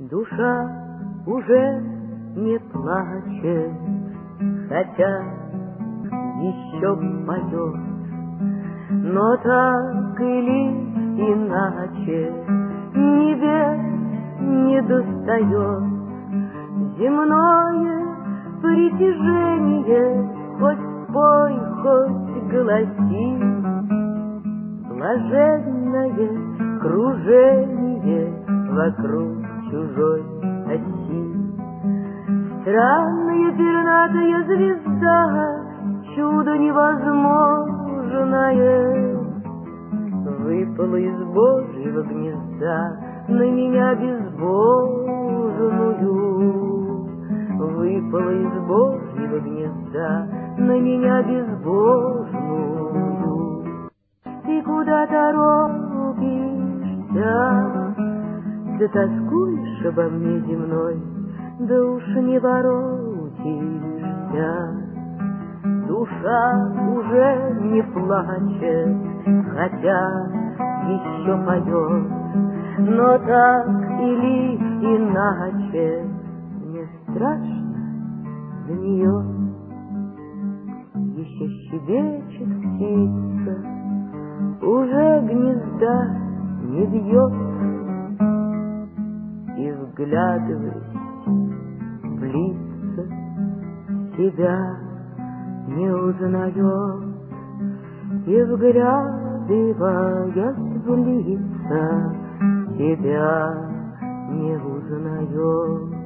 Душа уже не плачет, хотя еще поет, но так или иначе небес не достает. Земное притяжение хоть пой, хоть гласи, блаженное кружение вокруг чужой оси. Странная пернатая звезда, чудо невозможное, выпала из Божьего гнезда на меня безбожную. Выпала из Божьего гнезда на меня безбожную. Ты куда торопишься? Да тоскуешь обо мне земной, да уж не воротишься. Душа уже не плачет, хотя еще поет, но так или иначе мне страшно за нее. Еще щебечет птица, уже гнезда не вьет, и вглядываясь в лица тебя не узнает, и вглядываясь в лица тебя не узнает.